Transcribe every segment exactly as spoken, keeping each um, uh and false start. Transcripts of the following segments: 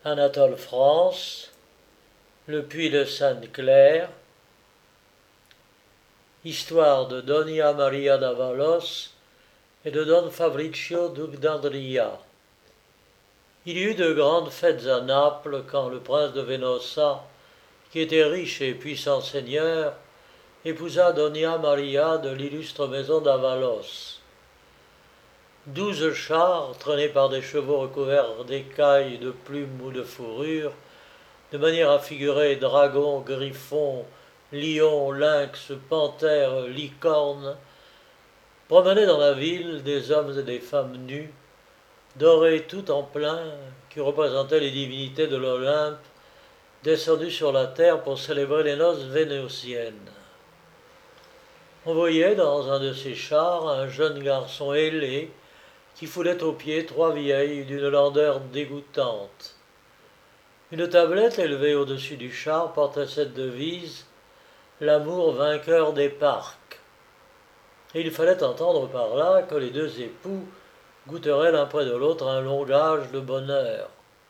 Anatole France, Le Puy de Sainte-Claire, Histoire de Doña Maria d'Avalos et de Don Fabricio duc d'Andria. Il y eut de grandes fêtes à Naples quand le prince de Venosa, qui était riche et puissant seigneur, épousa Doña Maria de l'illustre maison d'Avalos. Douze chars, traînés par des chevaux recouverts d'écailles, de plumes ou de fourrures, de manière à figurer dragons, griffons, lions, lynx, panthères, licornes, promenaient dans la ville des hommes et des femmes nus, dorés tout en plein, qui représentaient les divinités de l'Olympe, descendues sur la terre pour célébrer les noces vénitiennes. On voyait dans un de ces chars un jeune garçon ailé qui foulait aux pieds trois vieilles d'une landeur dégoûtante. Une tablette élevée au-dessus du char portait cette devise « L'amour vainqueur des parcs ». Et il fallait entendre par là que les deux époux goûteraient l'un près de l'autre un long âge de bonheur.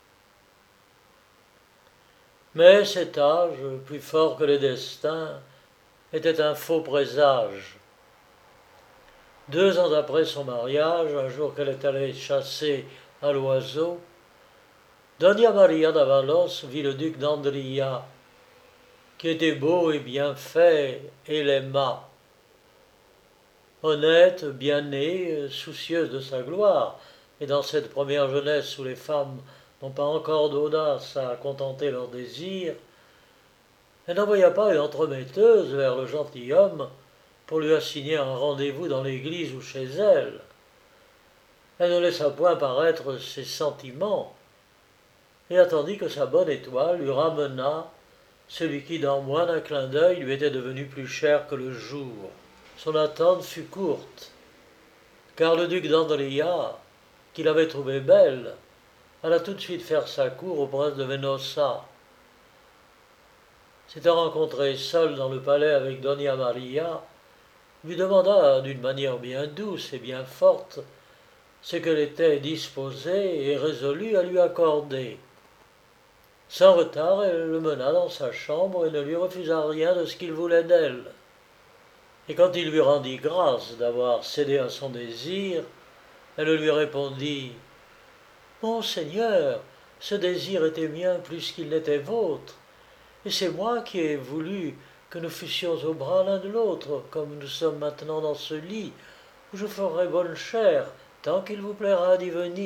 Mais cet âge, plus fort que les destins, était un faux présage. Deux ans après son mariage, un jour qu'elle est allée chasser à l'oiseau, Doña Maria d'Avalos vit le duc d'Andria, qui était beau et bien fait, et l'aima. Honnête, bien née, soucieuse de sa gloire, et dans cette première jeunesse où les femmes n'ont pas encore d'audace à contenter leurs désirs, elle n'envoya pas une entremetteuse vers le gentilhomme pour lui assigner un rendez-vous dans l'église ou chez elle. Elle ne laissa point paraître ses sentiments, et attendit que sa bonne étoile lui ramena celui qui, dans moins d'un clin d'œil, lui était devenu plus cher que le jour. Son attente fut courte, car le duc d'Andria, qui l'avait trouvée belle, alla tout de suite faire sa cour au prince de Venosa. S'étant rencontré seul dans le palais avec Doña Maria, lui demanda d'une manière bien douce et bien forte ce qu'elle était disposée et résolue à lui accorder. Sans retard, elle le mena dans sa chambre et ne lui refusa rien de ce qu'il voulait d'elle. Et quand il lui rendit grâce d'avoir cédé à son désir, elle lui répondit « Mon Seigneur, ce désir était mien plus qu'il n'était vôtre, et c'est moi qui ai voulu que nous fussions au bras l'un de l'autre, comme nous sommes maintenant dans ce lit, où je ferai bonne chère, tant qu'il vous plaira d'y venir. »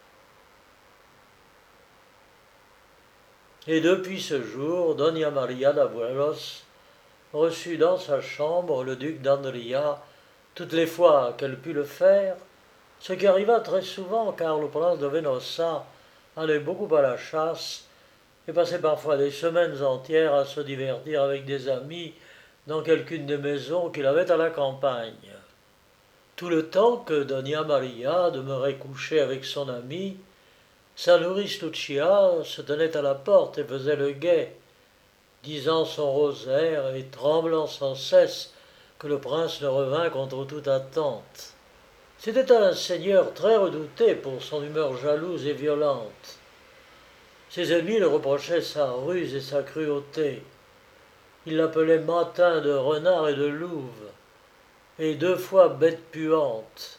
Et depuis ce jour, Doña Maria d'Avalos reçut dans sa chambre le duc d'Andria toutes les fois qu'elle put le faire, ce qui arriva très souvent car le prince de Venosa allait beaucoup à la chasse et passait parfois des semaines entières à se divertir avec des amis dans quelqu'une des maisons qu'il avait à la campagne. Tout le temps que Doña Maria demeurait couchée avec son ami, sa nourrice Lucia se tenait à la porte et faisait le guet, disant son rosaire et tremblant sans cesse que le prince ne revînt contre toute attente. C'était un seigneur très redouté pour son humeur jalouse et violente. Ses ennemis le reprochaient sa ruse et sa cruauté. Ils l'appelaient mâtin de renard et de louve, et deux fois bête puante.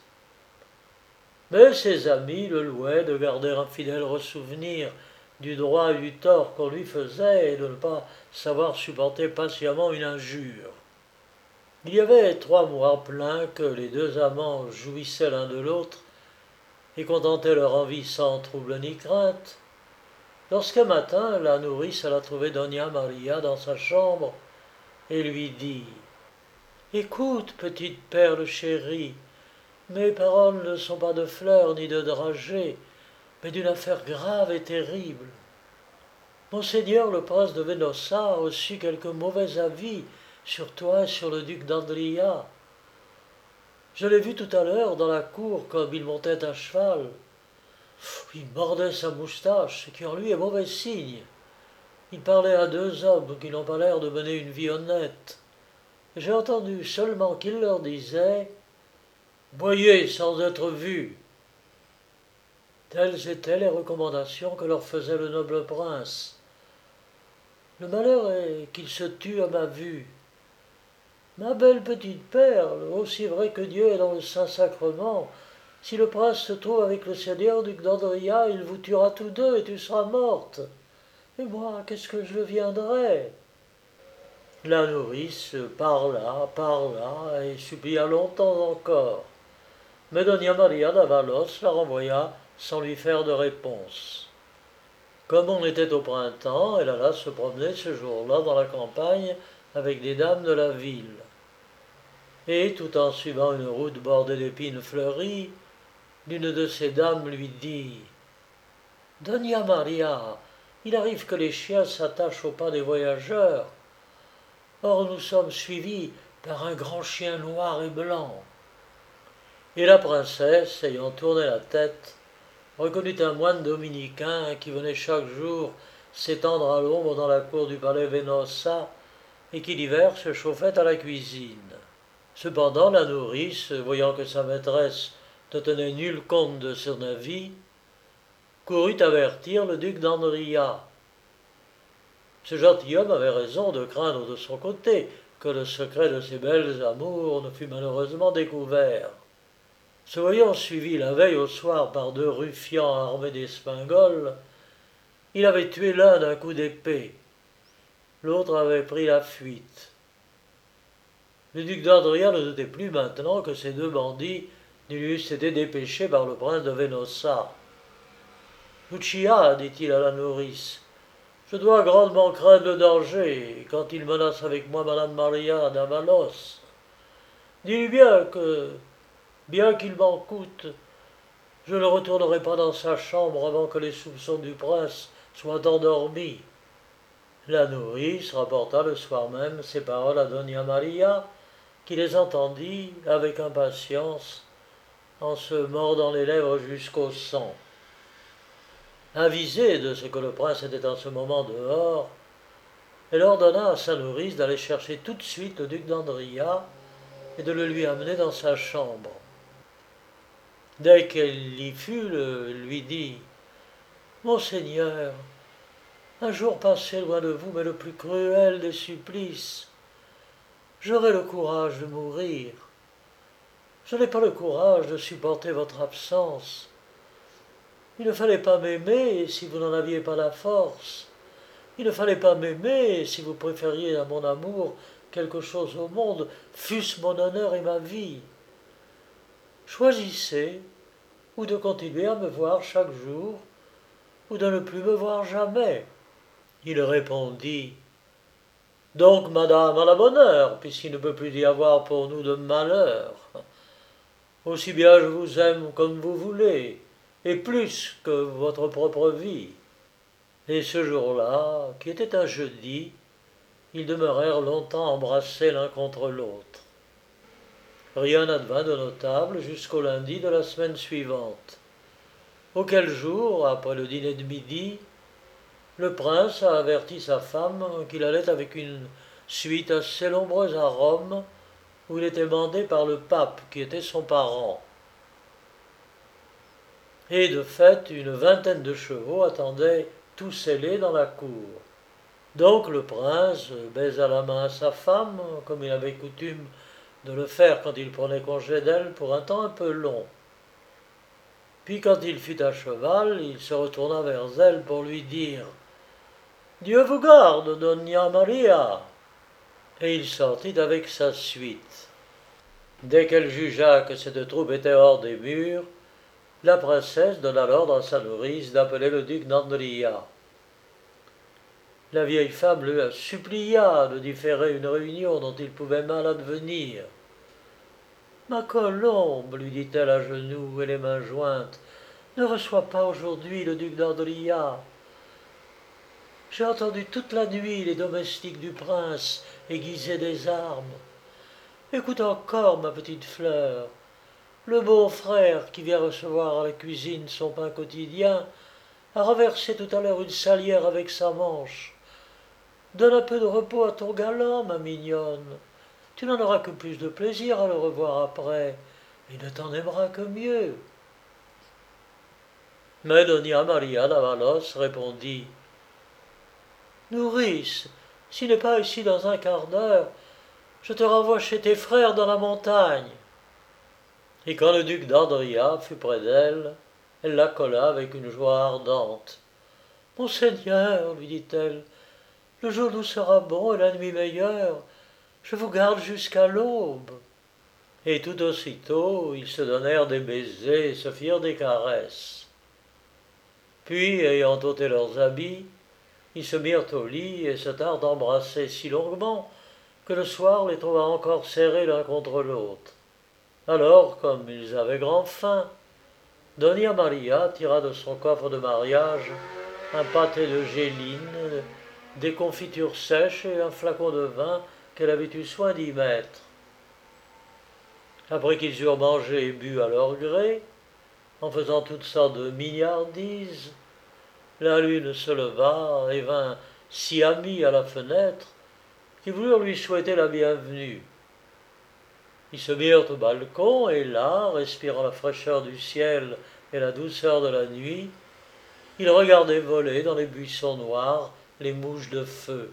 Mais ses amis le louaient de garder un fidèle ressouvenir du droit et du tort qu'on lui faisait et de ne pas savoir supporter patiemment une injure. Il y avait trois mois pleins que les deux amants jouissaient l'un de l'autre et contentaient leur envie sans trouble ni crainte, lorsqu'un matin la nourrice alla trouver Doña Maria dans sa chambre et lui dit « Écoute, petite perle chérie, mes paroles ne sont pas de fleurs ni de dragées, mais d'une affaire grave et terrible. Monseigneur le prince de Venosa a reçu quelques mauvais avis sur toi et sur le duc d'Andria. Je l'ai vu tout à l'heure dans la cour comme il montait à cheval. Il mordait sa moustache, ce qui en lui est mauvais signe. Il parlait à deux hommes qui n'ont pas l'air de mener une vie honnête. J'ai entendu seulement qu'il leur disait « Boyez sans être vus ». Telles étaient les recommandations que leur faisait le noble prince. Le malheur est qu'il se tue à ma vue. Ma belle petite perle, aussi vrai que Dieu est dans le Saint-Sacrement, si le prince se trouve avec le seigneur duc d'Andria, il vous tuera tous deux et tu seras morte. Et moi, qu'est-ce que je deviendrai? La nourrice parla, parla, et supplia longtemps encore. Mais Doña Maria d'Avalos la renvoya sans lui faire de réponse. Comme on était au printemps, elle alla se promener ce jour-là dans la campagne avec des dames de la ville. Et, tout en suivant une route bordée d'épines fleuries, l'une de ces dames lui dit « Doña Maria, il arrive que les chiens s'attachent au pas des voyageurs. Or nous sommes suivis par un grand chien noir et blanc. » Et la princesse, ayant tourné la tête, reconnut un moine dominicain qui venait chaque jour s'étendre à l'ombre dans la cour du palais Venosa et qui l'hiver se chauffait à la cuisine. Cependant la nourrice, voyant que sa maîtresse ne tenait nul compte de son avis, courut avertir le duc d'Andria. Ce gentilhomme avait raison de craindre de son côté que le secret de ses belles amours ne fût malheureusement découvert. Se voyant suivi la veille au soir par deux ruffians armés d'espingoles, il avait tué l'un d'un coup d'épée. L'autre avait pris la fuite. Le duc d'Andria ne doutait plus maintenant que ces deux bandits ne lui eussent été dépêchés par le prince de Venosa. « Lucia, dit-il à la nourrice, je dois grandement craindre le danger quand il menace avec moi madame Maria d'Avalos. Dis-lui bien que, bien qu'il m'en coûte, je ne retournerai pas dans sa chambre avant que les soupçons du prince soient endormis. » La nourrice rapporta le soir même ces paroles à Doña Maria, qui les entendit avec impatience, en se mordant les lèvres jusqu'au sang. Avisée de ce que le prince était en ce moment dehors, elle ordonna à sa nourrice d'aller chercher tout de suite le duc d'Andria et de le lui amener dans sa chambre. Dès qu'elle y fut, le, lui dit « Monseigneur, un jour passé loin de vous, mais le plus cruel des supplices. J'aurai le courage de mourir. Je n'ai pas le courage de supporter votre absence. Il ne fallait pas m'aimer si vous n'en aviez pas la force. Il ne fallait pas m'aimer si vous préfériez à mon amour quelque chose au monde, fût-ce mon honneur et ma vie. Choisissez, ou de continuer à me voir chaque jour, ou de ne plus me voir jamais. » Il répondit « Donc, madame, à la bonne heure, puisqu'il ne peut plus y avoir pour nous de malheur. Aussi bien je vous aime comme vous voulez, et plus que votre propre vie. » Et ce jour-là, qui était un jeudi, ils demeurèrent longtemps embrassés l'un contre l'autre. Rien n'advint de notable jusqu'au lundi de la semaine suivante, auquel jour, après le dîner de midi, le prince a averti sa femme qu'il allait avec une suite assez nombreuse à Rome, où il était mandé par le pape, qui était son parent. Et de fait, une vingtaine de chevaux attendaient tout scellés dans la cour. Donc le prince baisa la main à sa femme, comme il avait coutume de le faire quand il prenait congé d'elle pour un temps un peu long. Puis quand il fut à cheval, il se retourna vers elle pour lui dire « Dieu vous garde, Doña Maria !» Et il sortit avec sa suite. Dès qu'elle jugea que cette troupe était hors des murs, la princesse donna l'ordre à sa nourrice d'appeler le duc d'Andria. La vieille femme lui supplia de différer une réunion dont il pouvait mal advenir. « Ma colombe, lui dit-elle à genoux et les mains jointes, ne reçois pas aujourd'hui le duc d'Andria. J'ai entendu toute la nuit les domestiques du prince aiguiser des armes. Écoute encore, ma petite fleur. Le beau-frère qui vient recevoir à la cuisine son pain quotidien a renversé tout à l'heure une salière avec sa manche. Donne un peu de repos à ton galant, ma mignonne. Tu n'en auras que plus de plaisir à le revoir après, et ne t'en aimeras que mieux. » Mais Doña Maria d'Avalos répondit: Nourrice, s'il n'est pas ici dans un quart d'heure, je te renvoie chez tes frères dans la montagne. Et quand le duc d'Andria fut près d'elle, elle l'accola avec une joie ardente. Mon Seigneur, lui dit-elle, le jour nous sera bon et la nuit meilleure. Je vous garde jusqu'à l'aube. Et tout aussitôt, ils se donnèrent des baisers et se firent des caresses. Puis, ayant ôté leurs habits, ils se mirent au lit et se tinrent d'embrasser si longuement que le soir les trouva encore serrés l'un contre l'autre. Alors, comme ils avaient grand faim, Doña Maria tira de son coffre de mariage un pâté de géline, des confitures sèches et un flacon de vin qu'elle avait eu soin d'y mettre. Après qu'ils eurent mangé et bu à leur gré, en faisant toutes sortes de mignardises, la lune se leva et vint si amis à la fenêtre qu'ils voulurent lui souhaiter la bienvenue. Ils se mirent au balcon et là, respirant la fraîcheur du ciel et la douceur de la nuit, ils regardaient voler dans les buissons noirs les mouches de feu.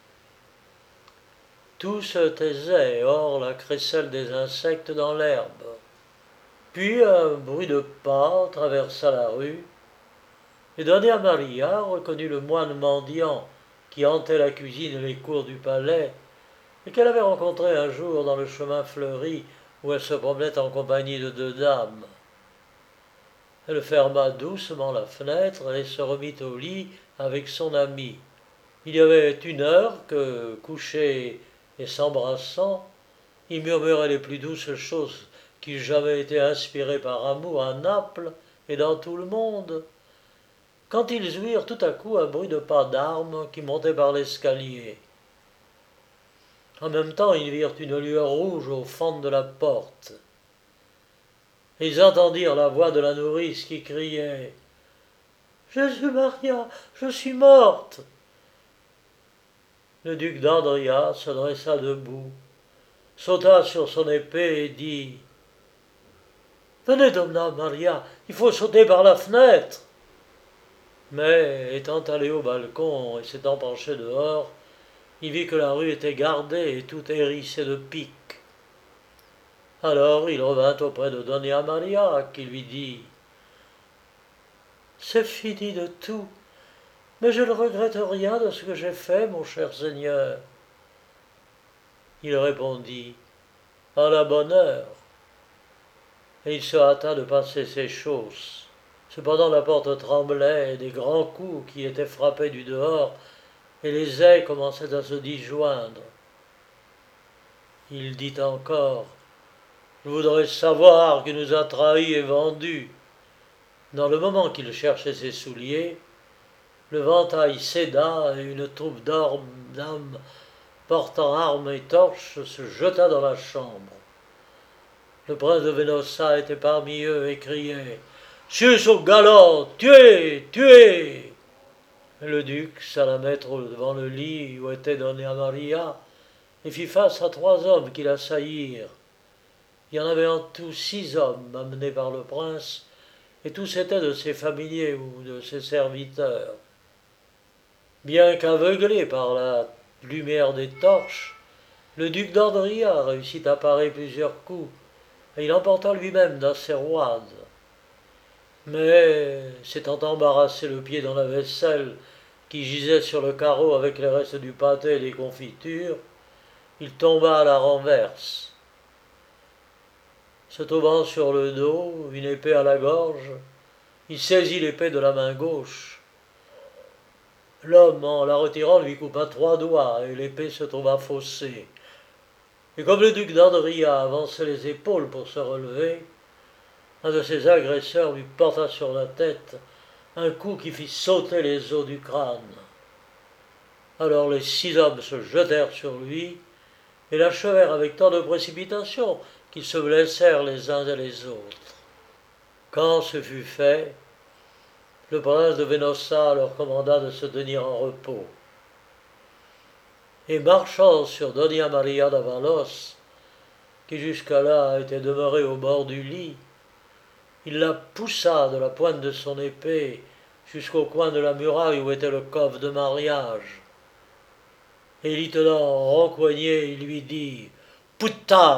Tout se taisait hors la crécelle des insectes dans l'herbe. Puis un bruit de pas traversa la rue, et Doña Maria reconnut le moine mendiant qui hantait la cuisine et les cours du palais, et qu'elle avait rencontré un jour dans le chemin fleuri où elle se promenait en compagnie de deux dames. Elle ferma doucement la fenêtre et se remit au lit avec son ami. Il y avait une heure que, couchés et s'embrassant, ils murmuraient les plus douces choses qui eussent jamais été inspirées par amour à Naples et dans tout le monde, quand ils ouïrent tout à coup un bruit de pas d'armes qui montait par l'escalier. En même temps, ils virent une lueur rouge aux fentes de la porte. Et ils entendirent la voix de la nourrice qui criait « Jésus Maria, je suis morte !» Le duc d'Andria se dressa debout, sauta sur son épée et dit « Venez, Doña Maria, il faut sauter par la fenêtre !» Mais, étant allé au balcon et s'étant penché dehors, il vit que la rue était gardée et tout hérissée de piques. Alors il revint auprès de Doña Maria, qui lui dit « C'est fini de tout, mais je ne regrette rien de ce que j'ai fait, mon cher Seigneur. » Il répondit « À la bonne heure. » Et il se hâta de passer ses chausses. Cependant la porte tremblait, et des grands coups qui étaient frappés du dehors, et les ais commençaient à se disjoindre. Il dit encore « Je voudrais savoir qui nous a trahis et vendus. » Dans le moment qu'il cherchait ses souliers, le ventail céda et une troupe d'hommes portant armes et torches se jeta dans la chambre. Le prince de Venosa était parmi eux et criait « Sus au galop, tuez, tuez !» Le duc s'alla mettre devant le lit où était Doña Maria et fit face à trois hommes qui l'assaillirent. Il y en avait en tout six hommes amenés par le prince, et tous étaient de ses familiers ou de ses serviteurs. Bien qu'aveuglé par la lumière des torches, le duc d'Andria réussit à parer plusieurs coups, et il emporta lui-même dans ses roides. Mais, s'étant embarrassé le pied dans la vaisselle qui gisait sur le carreau avec les restes du pâté et des confitures, il tomba à la renverse. Se tombant sur le dos, une épée à la gorge, il saisit l'épée de la main gauche. L'homme, en la retirant, lui coupa trois doigts, et l'épée se trouva faussée. Et comme le duc d'Andria avançait les épaules pour se relever, un de ses agresseurs lui porta sur la tête un coup qui fit sauter les os du crâne. Alors les six hommes se jetèrent sur lui et l'achevèrent avec tant de précipitation qu'ils se blessèrent les uns et les autres. Quand ce fut fait, le prince de Venosa leur commanda de se tenir en repos. Et marchant sur Doña Maria d'Avalos, qui jusqu'à là était demeurée au bord du lit, Il la poussa de la pointe de son épée jusqu'au coin de la muraille où était le coffre de mariage. Et l'y tenant rencoigné, il lui dit « Puttana !»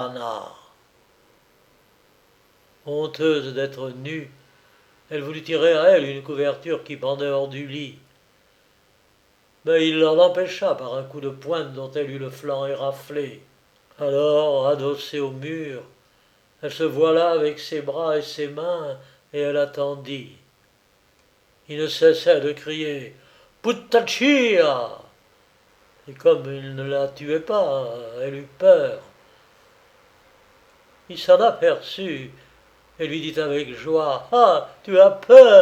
Honteuse d'être nue, elle voulut tirer à elle une couverture qui pendait hors du lit. Mais il l'en empêcha par un coup de pointe dont elle eut le flanc éraflé. Alors, adossée au mur, elle se voila avec ses bras et ses mains, et elle attendit. Il ne cessait de crier « Puttachia !» Et comme il ne la tuait pas, elle eut peur. Il s'en aperçut et lui dit avec joie « Ah, tu as peur !»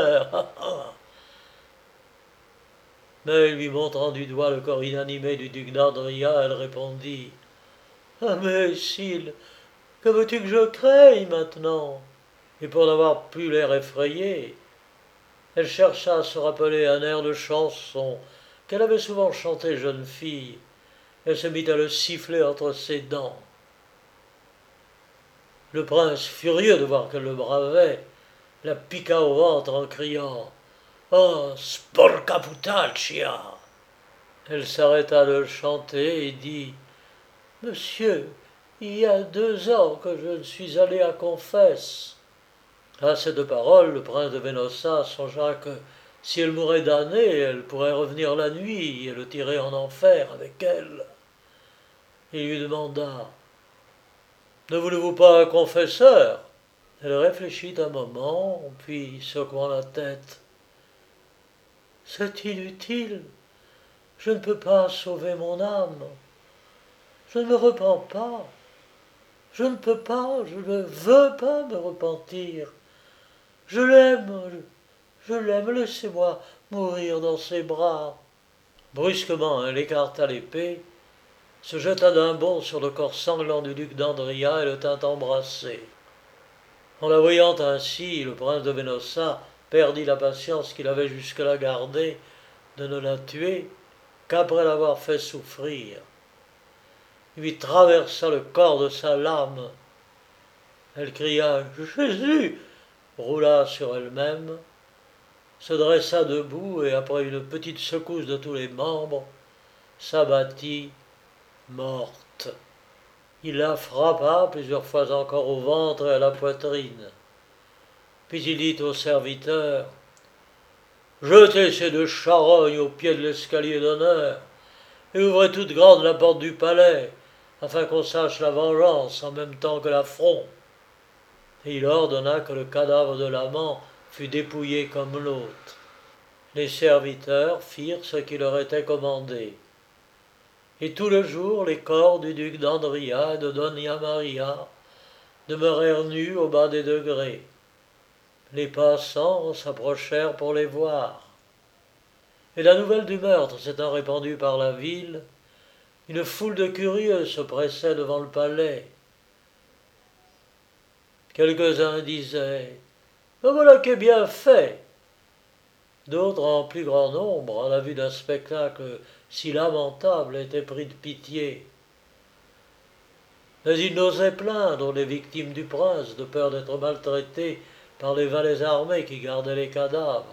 Mais lui montrant du doigt le corps inanimé du duc d'Andria, elle répondit « Ah, mais Sylle, que veux-tu que je craigne maintenant ?» Et pour n'avoir plus l'air effrayé, elle chercha à se rappeler un air de chanson qu'elle avait souvent chanté jeune fille. Elle se mit à le siffler entre ses dents. Le prince, furieux de voir qu'elle le bravait, la piqua au ventre en criant « Oh, sporca putaccia !» Elle s'arrêta de chanter et dit « Monsieur, il y a deux ans que je ne suis allée à confesse. » À cette parole, le prince de Venosa songea que si elle mourait damnée, elle pourrait revenir la nuit et le tirer en enfer avec elle. Il lui demanda « Ne voulez-vous pas un confesseur ?» Elle réfléchit un moment, puis secouant la tête « C'est inutile, je ne peux pas sauver mon âme. Je ne me repens pas, je ne peux pas, je ne veux pas me repentir. Je l'aime, je l'aime, laissez-moi mourir dans ses bras. » Brusquement, elle écarta l'épée, se jeta d'un bond sur le corps sanglant du duc d'Andria et le tint embrasser. En la voyant ainsi, le prince de Venosa perdit la patience qu'il avait jusque-là gardée de ne la tuer qu'après l'avoir fait souffrir. Il lui traversa le corps de sa lame. Elle cria « Jésus !» roula sur elle-même, se dressa debout et après une petite secousse de tous les membres, s'abattit, morte. Il la frappa plusieurs fois encore au ventre et à la poitrine. Puis il dit au serviteur « Jetez ces deux charognes au pied de l'escalier d'honneur et ouvrez toute grande la porte du palais, afin qu'on sache la vengeance en même temps que l'affront. » Et il ordonna que le cadavre de l'amant fut dépouillé comme l'autre. Les serviteurs firent ce qui leur était commandé. Et tout le jour, les corps du duc d'Andria et de Dona Maria demeurèrent nus au bas des degrés. Les passants s'approchèrent pour les voir. Et la nouvelle du meurtre s'étant répandue par la ville, une foule de curieux se pressait devant le palais. Quelques-uns disaient « Ben voilà qui est bien fait !» D'autres, en plus grand nombre, à la vue d'un spectacle si lamentable, étaient pris de pitié. Mais ils n'osaient plaindre les victimes du prince, de peur d'être maltraités par les valets armés qui gardaient les cadavres.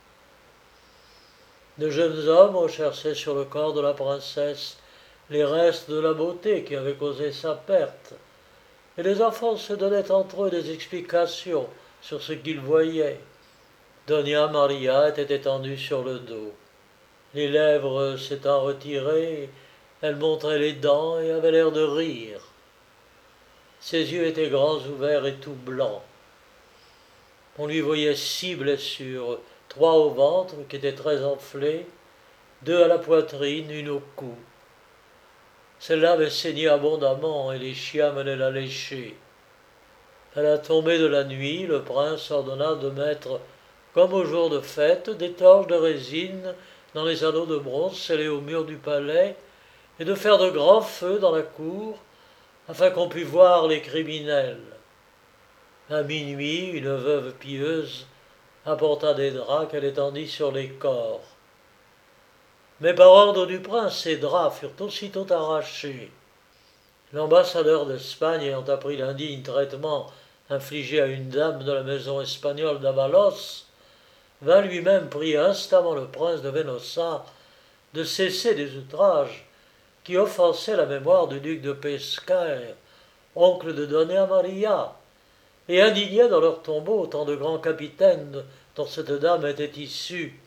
De jeunes hommes cherchaient sur le corps de la princesse les restes de la beauté qui avaient causé sa perte, et les enfants se donnaient entre eux des explications sur ce qu'ils voyaient. Dona Maria était étendue sur le dos. Les lèvres s'étant retirées, elle montrait les dents et avait l'air de rire. Ses yeux étaient grands ouverts et tout blancs. On lui voyait six blessures, trois au ventre qui étaient très enflées, deux à la poitrine, une au cou. Celle-là avait saigné abondamment et les chiens venaient la lécher. À la tombée de la nuit, le prince ordonna de mettre, comme au jour de fête, des torches de résine dans les anneaux de bronze scellés au mur du palais et de faire de grands feux dans la cour afin qu'on pût voir les criminels. À minuit, une veuve pieuse apporta des draps qu'elle étendit sur les corps. Mais par ordre du prince, ces draps furent aussitôt arrachés. L'ambassadeur d'Espagne ayant appris l'indigne traitement infligé à une dame de la maison espagnole d'Avalos, vint lui-même prier instamment le prince de Venosa de cesser des outrages qui offensaient la mémoire du duc de Pescaire, oncle de Dona Maria, et indignaient dans leur tombeau autant de grands capitaines dont cette dame était issue.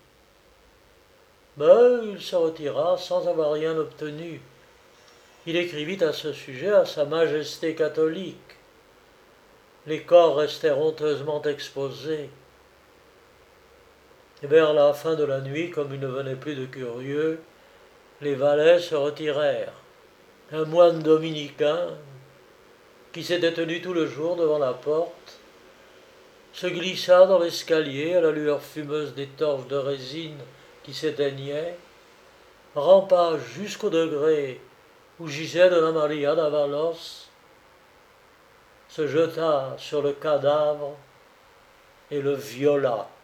Mais il se retira sans avoir rien obtenu. Il écrivit à ce sujet à sa majesté catholique. Les corps restèrent honteusement exposés. Et vers la fin de la nuit, comme il ne venait plus de curieux, les valets se retirèrent. Un moine dominicain, qui s'était tenu tout le jour devant la porte, se glissa dans l'escalier à la lueur fumeuse des torches de résine qui s'éteignaient, rampa jusqu'au degré où gisait Dona Maria d'Avalos, se jeta sur le cadavre et le viola.